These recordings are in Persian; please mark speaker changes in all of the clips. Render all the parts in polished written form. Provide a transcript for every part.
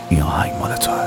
Speaker 1: این آهنگ مال توه.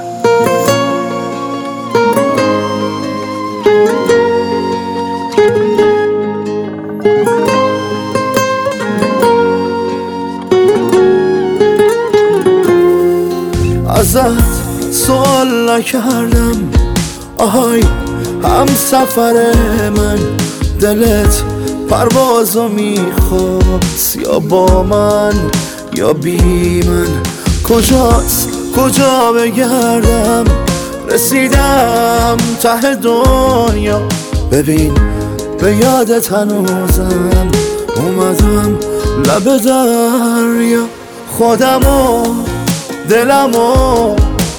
Speaker 2: ازت سوال نکردم آهای هم سفر من، دلت پروازو میخواست یا با من یا بی من. کجاست کجا بگردم، رسیدم ته دنیا. ببین به یادت هنوزم اومدم لب دریا. خودمو دلمو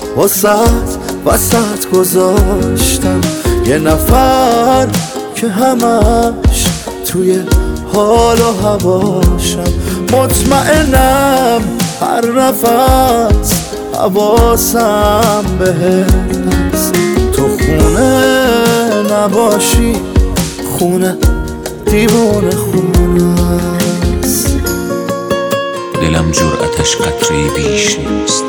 Speaker 2: وسط گذاشتم، یه نفر که همش توی حال و هواشم. مطمئنم هر نفس حواسم بهت. تو خونه نباشی خونه دیوونه خونه است.
Speaker 3: دلم جرأتش قطره بیش نیست،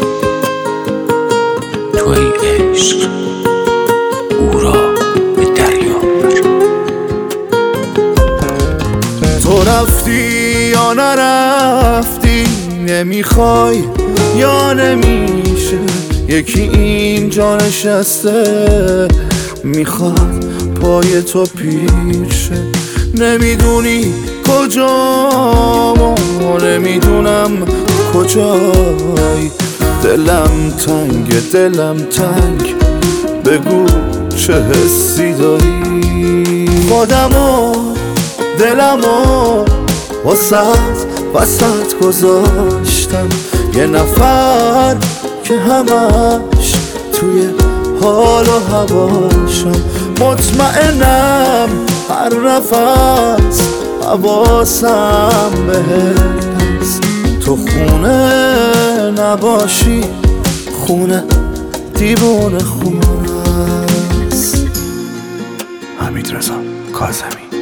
Speaker 3: تو ای عشق او را به دریا بر.
Speaker 2: تو رفتی یا نرفتی، نمیخوای یا نمیشه. یکی اینجا نشسته میخواد پای تو پیر شه. نمیدونی کجام و نمیدونم کجایی. دلم تنگ بگو چه حسی داری. خودمو دلمو وسط گذاشتم، یه نفر که همش توی حال و هواشم. مطمئنم هر نفس حواسم بهت. تو خونه نباشی خونه دیوونه خونه است.
Speaker 1: حمیدرضا کاظمی.